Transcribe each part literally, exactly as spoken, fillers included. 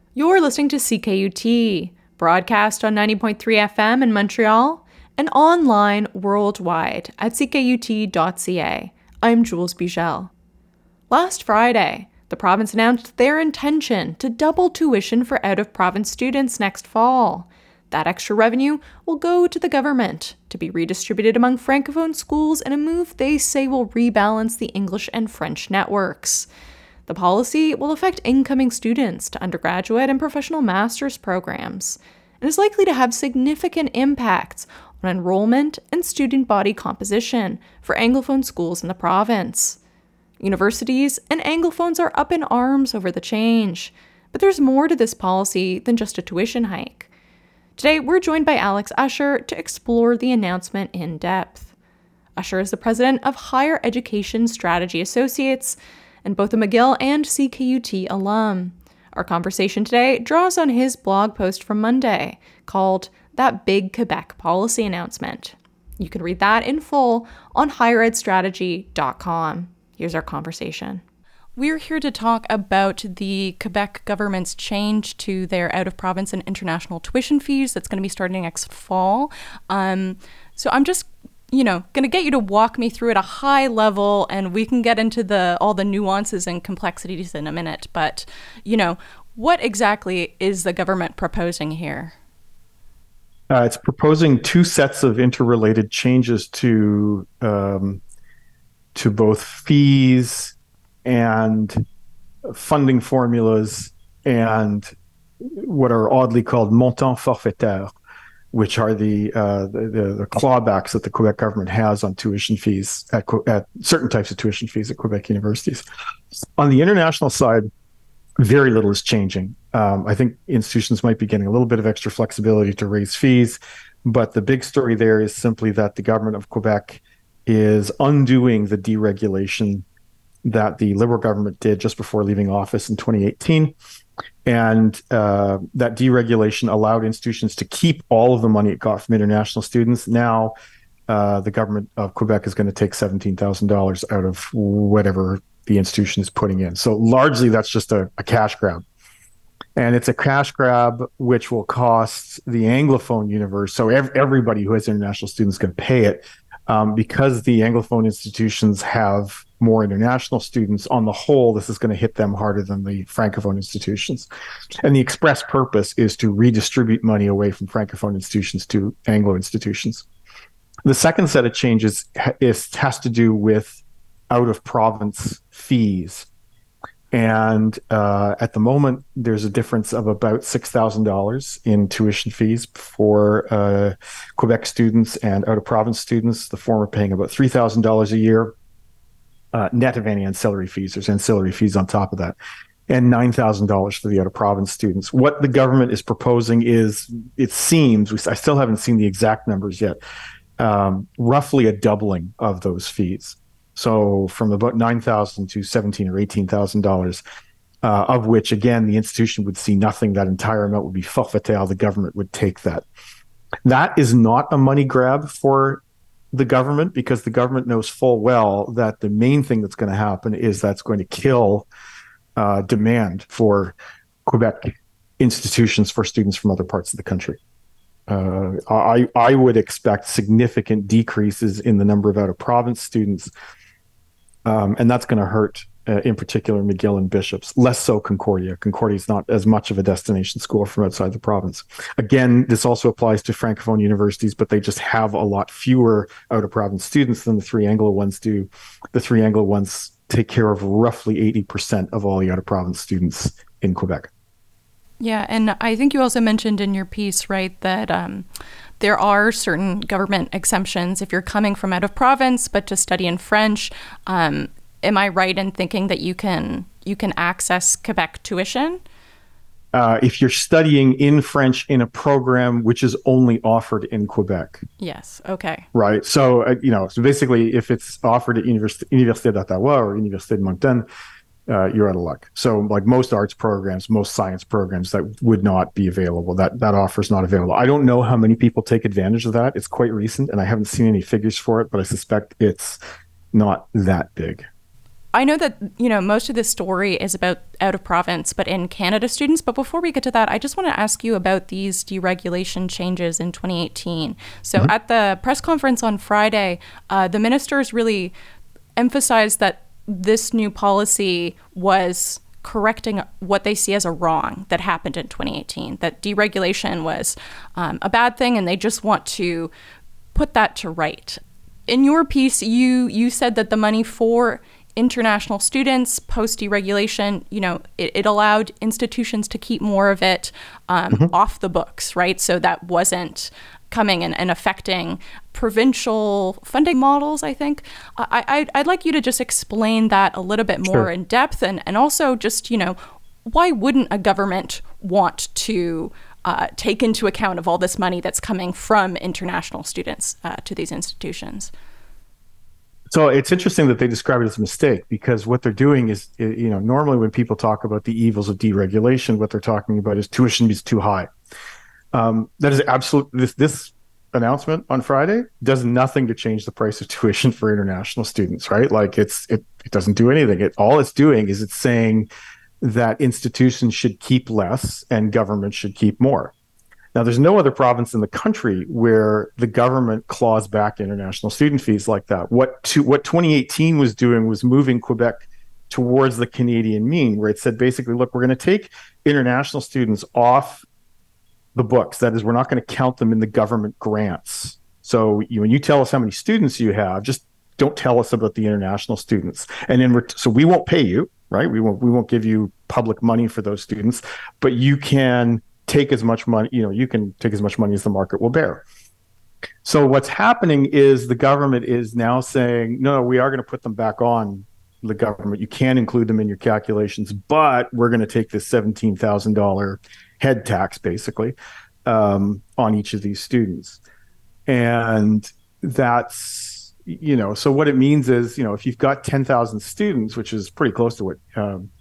You're listening to C K U T, broadcast on ninety point three F M in Montreal and online worldwide at c k u t dot c a. I'm Jules Bigel. Last Friday, the province announced their intention to double tuition for out-of-province students next fall. That extra revenue will go to the government to be redistributed among francophone schools in a move they say will rebalance the English and French networks. The policy will affect incoming students to undergraduate and professional master's programs, and is likely to have significant impacts on enrollment and student body composition for Anglophone schools in the province. Universities and Anglophones are up in arms over the change, but there's more to this policy than just a tuition hike. Today, we're joined by Alex Usher to explore the announcement in depth. Usher is the president of Higher Education Strategy Associates, and both a McGill and C K U T alum. Our conversation today draws on his blog post from Monday called That Big Quebec Policy Announcement. You can read that in full on higher ed strategy dot com. Here's our conversation. We're here to talk about the Quebec government's change to their out-of-province and international tuition fees that's going to be starting next fall. Um, so I'm just you know, going to get you to walk me through at a high level, and we can get into the all the nuances and complexities in a minute. But, you know, what exactly is the government proposing here? Uh, it's proposing two sets of interrelated changes to um, to both fees and funding formulas and what are oddly called montants forfaitaires, which are the, uh, the the clawbacks that the Quebec government has on tuition fees at, at certain types of tuition fees at Quebec universities. On the international side, very little is changing. Um, I think institutions might be getting a little bit of extra flexibility to raise fees, but the big story there is simply that the government of Quebec is undoing the deregulation that the Liberal government did just before leaving office in twenty eighteen. And uh, that deregulation allowed institutions to keep all of the money it got from international students. Now, uh, the government of Quebec is going to take seventeen thousand dollars out of whatever the institution is putting in. So largely, that's just a, a cash grab. And it's a cash grab which will cost the Anglophone universe. So ev- everybody who has international students is going to pay it um, because the Anglophone institutions have more international students. On the whole, this is going to hit them harder than the Francophone institutions. And the express purpose is to redistribute money away from Francophone institutions to Anglo institutions. The second set of changes is, has to do with out-of-province fees. And uh, at the moment, there's a difference of about six thousand dollars in tuition fees for uh, Quebec students and out-of-province students, the former paying about three thousand dollars a year. Uh, net of any ancillary fees. There's ancillary fees on top of that, and nine thousand dollars for the out-of-province students. What the government is proposing is, it seems, I still haven't seen the exact numbers yet, um, roughly a doubling of those fees. So from about nine thousand dollars to seventeen thousand dollars or eighteen thousand dollars, uh, of which, again, the institution would see nothing. That entire amount would be forfaitaire. The government would take that. That is not a money grab for the government, because the government knows full well that the main thing that's going to happen is that's going to kill uh, demand for Quebec institutions for students from other parts of the country. Uh, I, I would expect significant decreases in the number of out-of-province students, um, and that's going to hurt, uh, in particular, McGill and Bishops, less so Concordia. Concordia is not as much of a destination school from outside the province. Again, this also applies to Francophone universities, but they just have a lot fewer out-of-province students than the three Anglo ones do. The three Anglo ones take care of roughly eighty percent of all the out-of-province students in Quebec. Yeah, and I think you also mentioned in your piece, right, that um, there are certain government exemptions if you're coming from out of province, but to study in French. Um, am I right in thinking that you can you can access Quebec tuition? Uh, if you're studying in French in a program which is only offered in Quebec. Yes. Okay. Right. So, uh, you know, so basically, if it's offered at Université, Université d'Ottawa or Université de Moncton, uh, you're out of luck. So like most arts programs, most science programs, that would not be available. That that offer is not available. I don't know how many people take advantage of that. It's quite recent and I haven't seen any figures for it, but I suspect it's not that big. I know that, you know, most of this story is about out of province, but in Canada students. But before we get to that, I just want to ask you about these deregulation changes in twenty eighteen. So mm-hmm. at the press conference on Friday, uh, the ministers really emphasized that this new policy was correcting what they see as a wrong that happened in twenty eighteen, that deregulation was um, a bad thing, and they just want to put that to right. In your piece, you you said that the money for international students post deregulation, you know, it, it allowed institutions to keep more of it um, mm-hmm. off the books, right? So that wasn't coming and, and affecting provincial funding models, I think. I, I'd, I'd like you to just explain that a little bit more sure. in depth, and, and also just, you know, why wouldn't a government want to uh, take into account of all this money that's coming from international students uh, to these institutions? So it's interesting that they describe it as a mistake, because what they're doing is, you know, normally when people talk about the evils of deregulation, what they're talking about is tuition is too high. Um, that is absolute. This this announcement on Friday does nothing to change the price of tuition for international students, right? Like it's it it doesn't do anything. It all it's doing is it's saying that institutions should keep less and government should keep more. Now, there's no other province in the country where the government claws back international student fees like that. What to, what twenty eighteen was doing was moving Quebec towards the Canadian mean, where it said basically, look, we're going to take international students off the books. That is, we're not going to count them in the government grants. So you, when you tell us how many students you have, just don't tell us about the international students. And in ret- so we won't pay you, right? We won't we won't give you public money for those students, but you can take as much money, you know, you can take as much money as the market will bear. So what's happening is the government is now saying, no, we are going to put them back on the government. You can include them in your calculations, but we're going to take this seventeen thousand dollars head tax, basically, um, on each of these students. And that's, you know, so what it means is, you know, if you've got ten thousand students, which is pretty close to what um,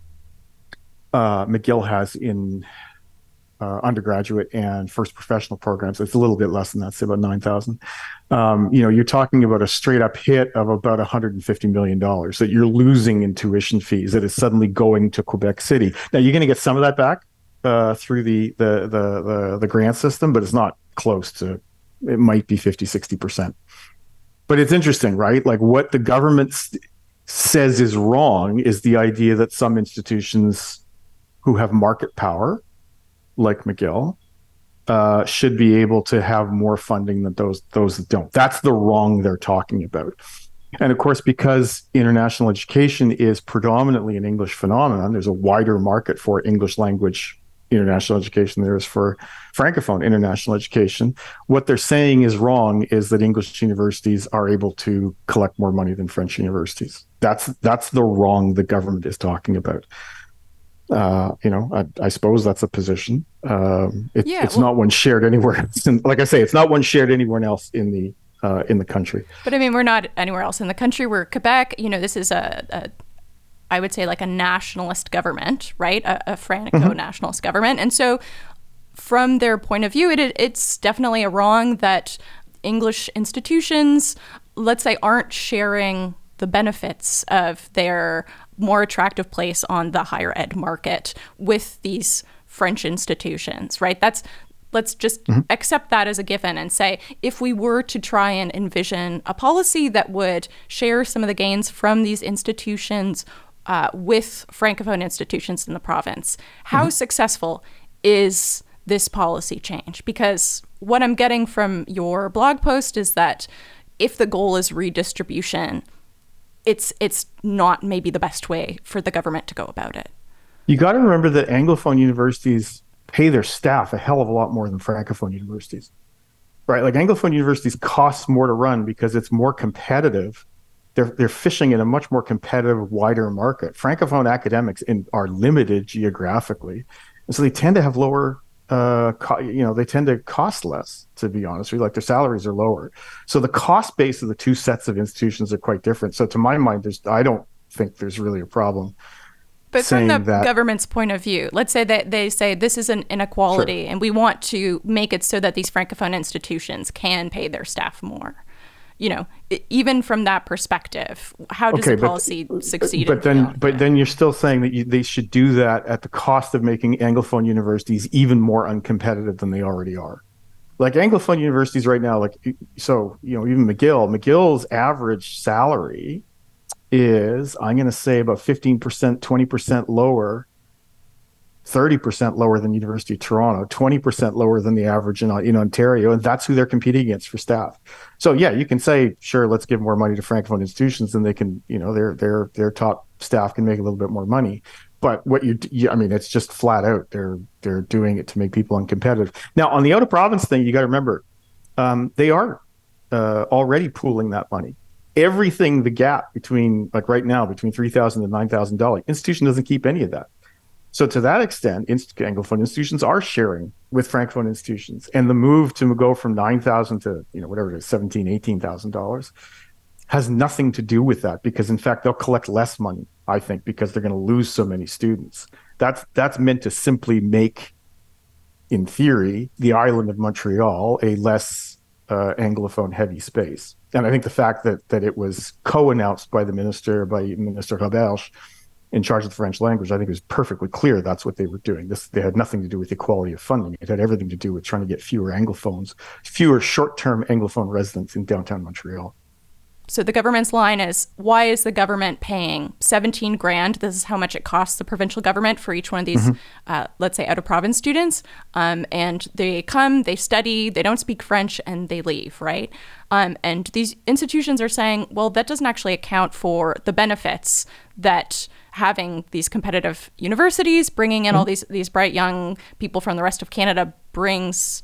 uh, McGill has in Uh, undergraduate and first professional programs. It's a little bit less than that, say about nine thousand. Um, you know, you're talking about a straight up hit of about one hundred fifty million dollars that you're losing in tuition fees that is suddenly going to Quebec City. Now, you're going to get some of that back uh, through the, the, the, the, the grant system, but it's not close to, it might be fifty, sixty percent. But it's interesting, right? Like what the government st- says is wrong is the idea that some institutions who have market power, like McGill, uh, should be able to have more funding than those those that don't. That's the wrong they're talking about. And of course, because international education is predominantly an English phenomenon, there's a wider market for English language international education than there is for Francophone international education. What they're saying is wrong is that English universities are able to collect more money than French universities. That's that's the wrong the government is talking about. Uh, you know, I, I suppose that's a position. Um, it, yeah, it's well, not one shared anywhere else. And like I say, it's not one shared anywhere else in the uh, in the country. But I mean, we're not anywhere else in the country. We're Quebec. You know, this is a, a I would say, like a nationalist government, right? A, a Franco-nationalist mm-hmm. government. And so, from their point of view, it it's definitely a wrong that English institutions, let's say, aren't sharing the benefits of their more attractive place on the higher ed market with these French institutions, right? That's let's just mm-hmm. accept that as a given and say, if we were to try and envision a policy that would share some of the gains from these institutions uh, with Francophone institutions in the province, how mm-hmm. successful is this policy change? Because what I'm getting from your blog post is that if the goal is redistribution, it's it's not maybe the best way for the government to go about it. You got to remember that Anglophone universities pay their staff a hell of a lot more than Francophone universities, right? Like Anglophone universities cost more to run because it's more competitive. They're they're fishing in a much more competitive, wider market. Francophone academics in, are limited geographically, and so they tend to have lower. Uh, co- you know, they tend to cost less, to be honest with you, like their salaries are lower. So the cost base of the two sets of institutions are quite different. So to my mind, there's, I don't think there's really a problem. But from the that, government's point of view, let's say that they say this is an inequality sure. and we want to make it so that these Francophone institutions can pay their staff more. you know, even from that perspective, how does okay, the policy but, succeed? But then, but then you're still saying that you, they should do that at the cost of making Anglophone universities even more uncompetitive than they already are. Like Anglophone universities right now, like, so, you know, even McGill, McGill's average salary is, I'm going to say, about fifteen percent, twenty percent lower, thirty percent lower than University of Toronto, twenty percent lower than the average in, in Ontario. And that's who they're competing against for staff. So yeah, you can say, sure, let's give more money to Francophone institutions and they can, you know, their, their, their top staff can make a little bit more money. But what you, you, I mean, it's just flat out. They're they're doing it to make people uncompetitive. Now, on the out of province thing, you got to remember, um, they are uh, already pooling that money. Everything, the gap between, like right now, between three thousand and nine thousand dollars, institution doesn't keep any of that. So to that extent, Anglophone institutions are sharing with Francophone institutions, and the move to go from nine thousand to, you know, whatever it is, seventeen, eighteen thousand dollars has nothing to do with that, because in fact they'll collect less money, I think, because they're going to lose so many students. That's that's meant to simply make, in theory, the island of Montreal a less uh, Anglophone heavy space. And I think the fact that that it was co-announced by the minister, by Minister Roberge, in charge of the French language, I think it was perfectly clear that's what they were doing. This, they had nothing to do with the quality of funding. It had everything to do with trying to get fewer Anglophones, fewer short-term Anglophone residents in downtown Montreal. So the government's line is, why is the government paying seventeen grand? This is how much it costs the provincial government for each one of these, mm-hmm. uh, let's say, out-of-province students. Um, and they come, they study, they don't speak French, and they leave, right? Um, and these institutions are saying, well, that doesn't actually account for the benefits that having these competitive universities, bringing in mm-hmm. all these, these bright young people from the rest of Canada brings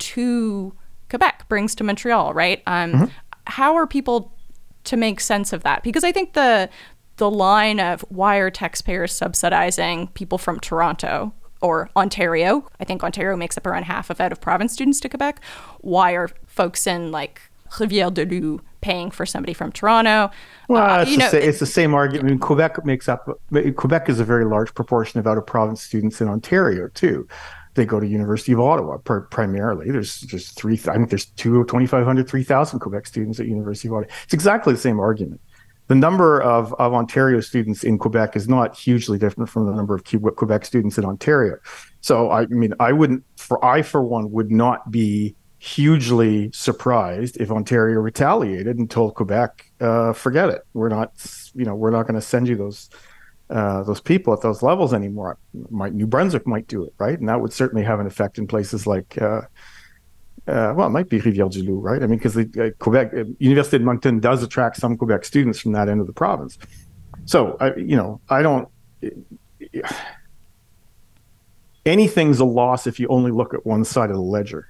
to Quebec, brings to Montreal, right? Um, mm-hmm. How are people to make sense of that? Because I think the the line of why are taxpayers subsidizing people from Toronto or Ontario, I think Ontario makes up around half of out-of-province students to Quebec. Why are folks in like Rivière-du-Loup paying for somebody from Toronto? Well, uh, it's, you know, the, it's the same argument. I mean, Quebec makes up, Quebec is a very large proportion of out-of-province students in Ontario too. They go to University of Ottawa per, primarily. There's just three, I think there's two, twenty-five hundred, three thousand Quebec students at University of Ottawa. It's exactly the same argument. The number of, of Ontario students in Quebec is not hugely different from the number of Quebec students in Ontario. So, I mean, I wouldn't, for I, for one, would not be hugely surprised if Ontario retaliated and told Quebec, uh, forget it. We're not, you know, we're not going to send you those Uh, those people at those levels anymore. Might New Brunswick might do it, right? And that would certainly have an effect in places like, uh, uh, well, it might be Rivière-du-Loup, right? I mean, because uh, Quebec, uh, Université de Moncton does attract some Quebec students from that end of the province. So, I, you know, I don't. Uh, anything's a loss if you only look at one side of the ledger,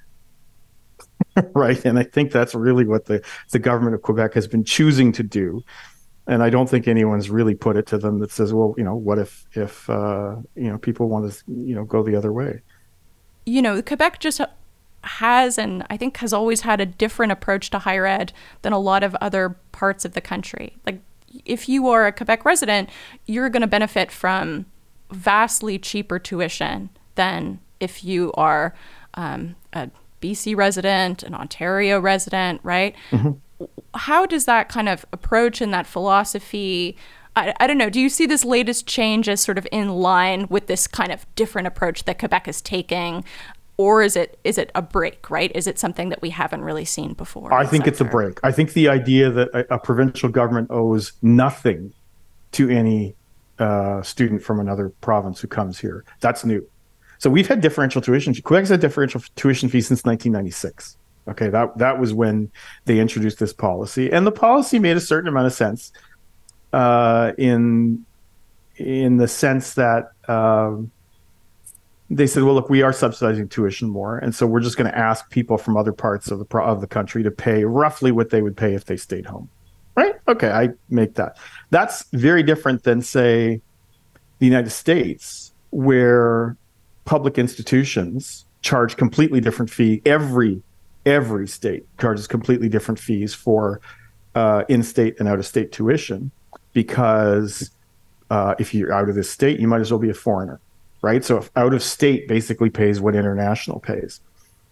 right? And I think that's really what the the government of Quebec has been choosing to do. And I don't think anyone's really put it to them that says, well, you know, what if, if uh, you know, people want to, you know, go the other way? You know, Quebec just has, and I think has always had a different approach to higher ed than a lot of other parts of the country. Like, if you are a Quebec resident, you're going to benefit from vastly cheaper tuition than if you are um, a B C resident, an Ontario resident, right? Mm-hmm. How does that kind of approach and that philosophy, I, I don't know, do you see this latest change as sort of in line with this kind of different approach that Quebec is taking? Or is it is it a break, right? Is it something that we haven't really seen before? I think it's a break. I think the idea that a, a provincial government owes nothing to any uh, student from another province who comes here, that's new. So we've had differential tuition. Quebec's had differential tuition fees since nineteen ninety-six. Okay, that that was when they introduced this policy, and the policy made a certain amount of sense, uh, in in the sense that um, they said, well, look, we are subsidizing tuition more, and so we're just going to ask people from other parts of the pro- of the country to pay roughly what they would pay if they stayed home, right? Okay, I make that. That's very different than, say, the United States, where public institutions charge completely different fee. Every Every state charges completely different fees for uh, in-state and out-of-state tuition, because uh, if you're out of this state, you might as well be a foreigner, right? So if out-of-state basically pays what international pays.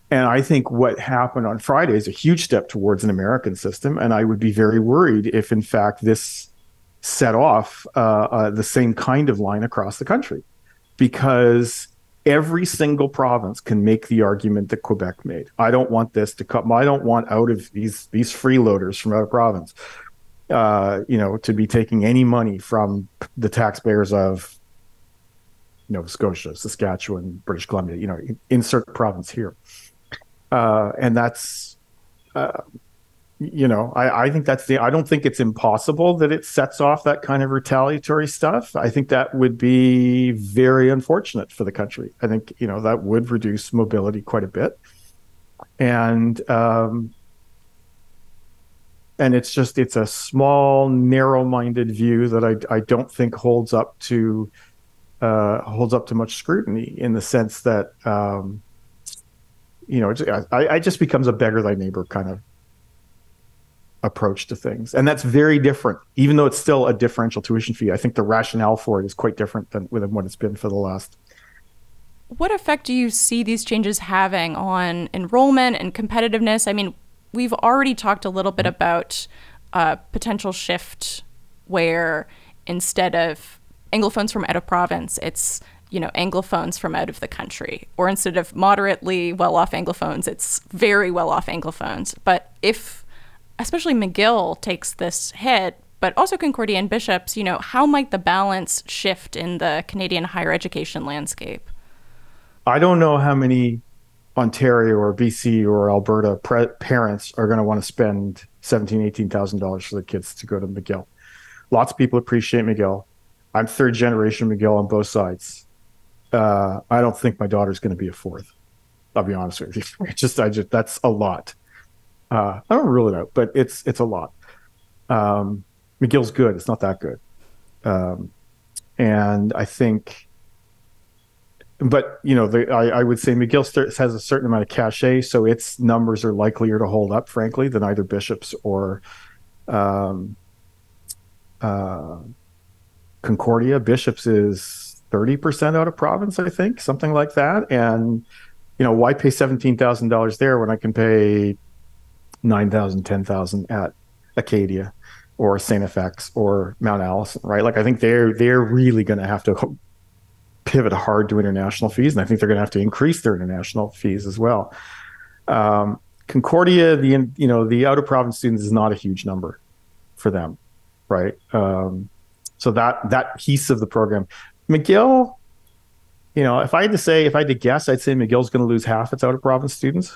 And I think what happened on Friday is a huge step towards an American system. And I would be very worried if, in fact, this set off uh, uh, the same kind of line across the country, because every single province can make the argument that Quebec made. I don't want this to come. I don't want out of these these freeloaders from out of province, uh, you know, to be taking any money from the taxpayers of Nova Scotia, Saskatchewan, British Columbia. You know, insert province here, uh, and that's. Uh, You know, I, I think that's the, I don't think it's impossible that it sets off that kind of retaliatory stuff. I think that would be very unfortunate for the country. I think, you know, that would reduce mobility quite a bit. And, um, and it's just, it's a small, narrow-minded view that I, I don't think holds up to, uh, holds up to much scrutiny, in the sense that, um, you know, it, I, I just becomes a beggar thy neighbor kind of approach to things. And that's very different, even though it's still a differential tuition fee. I think the rationale for it is quite different than, than what it's been for the last. What effect do you see these changes having on enrollment and competitiveness? I mean, we've already talked a little bit about a potential shift where instead of Anglophones from out of province, it's, you know, Anglophones from out of the country. Or instead of moderately well-off Anglophones, it's very well-off Anglophones. But if especially McGill takes this hit, but also Concordia and Bishops, you know, how might the balance shift in the Canadian higher education landscape? I don't know how many Ontario or B C or Alberta pre- parents are going to want to spend seventeen thousand dollars, eighteen thousand dollars for their kids to go to McGill. Lots of people appreciate McGill. I'm third generation McGill on both sides. Uh, I don't think my daughter's going to be a fourth. I'll be honest with you. It's just, I just, that's a lot. Uh, I don't rule it out, but it's it's a lot. Um, McGill's good. It's not that good. Um, and I think, but, you know, the, I, I would say McGill st- has a certain amount of cachet, so its numbers are likelier to hold up, frankly, than either Bishops or um, uh, Concordia. Bishops is thirty percent out of province, I think, something like that. And, you know, why pay seventeen thousand dollars there when I can pay nine thousand, ten thousand at Acadia or Saint F X or Mount Allison, right? Like, I think they're they're really going to have to pivot hard to international fees, and I think they're going to have to increase their international fees as well. Um, Concordia, the you know the out of province students is not a huge number for them, right? Um, so that that piece of the program, McGill, you know, if I had to say, if I had to guess, I'd say McGill's going to lose half its out of province students.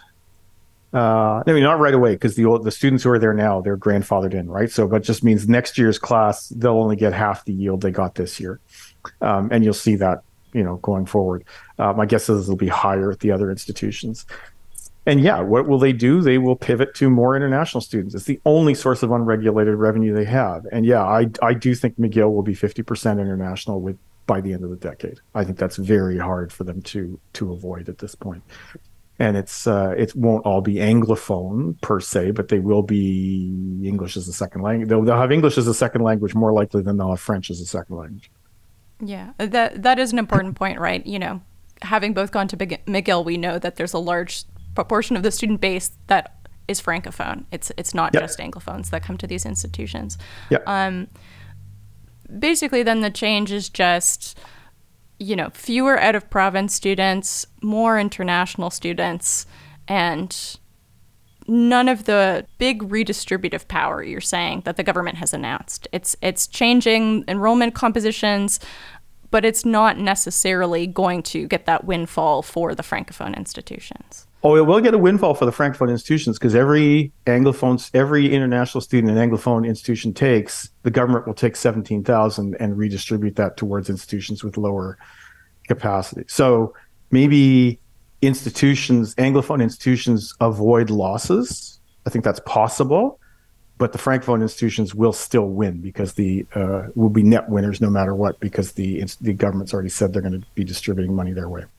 Uh, I mean, not right away, because the old, the students who are there now, they're grandfathered in, right? So, but just means next year's class, they'll only get half the yield they got this year. Um, and you'll see that, you know, going forward. Uh, my guess is it'll be higher at the other institutions. And yeah, what will they do? They will pivot to more international students. It's the only source of unregulated revenue they have. And yeah, I, I do think McGill will be fifty percent international with by the end of the decade. I think that's very hard for them to to avoid at this point. And it's uh, it won't all be Anglophone per se, but they will be English as a second language. They'll, they'll have English as a second language more likely than they'll have French as a second language. Yeah, that that is an important point, right? You know, having both gone to McGill, we know that there's a large proportion of the student base that is Francophone. It's it's not yep. just Anglophones that come to these institutions. Yep. Um, basically, then the change is just, you know, fewer out of province students, more international students, and none of the big redistributive power you're saying that the government has announced. It's it's changing enrollment compositions, but it's not necessarily going to get that windfall for the Francophone institutions. Oh, it will get a windfall for the Francophone institutions, because every Anglophone, every international student an Anglophone institution takes, the government will take seventeen thousand and redistribute that towards institutions with lower capacity. So maybe institutions, Anglophone institutions, avoid losses. I think that's possible, but the Francophone institutions will still win, because the uh, will be net winners no matter what, because the the government's already said they're going to be distributing money their way.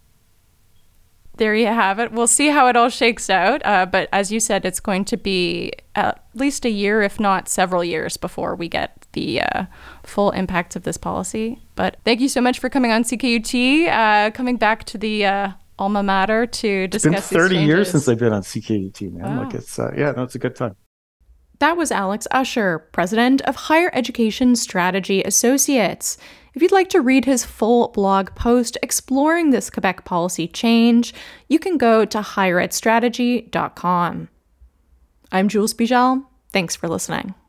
There you have it. We'll see how it all shakes out. Uh, but as you said, it's going to be at least a year, if not several years, before we get the uh, full impacts of this policy. But thank you so much for coming on C K U T, uh, coming back to the uh, alma mater to discuss It's been thirty these years since I've been on C K U T, man. Wow. Like it's, uh, yeah, no, it's a good time. That was Alex Usher, president of Higher Education Strategy Associates. If you'd like to read his full blog post exploring this Quebec policy change, you can go to higher ed strategy dot com. I'm Jules Bijal. Thanks for listening.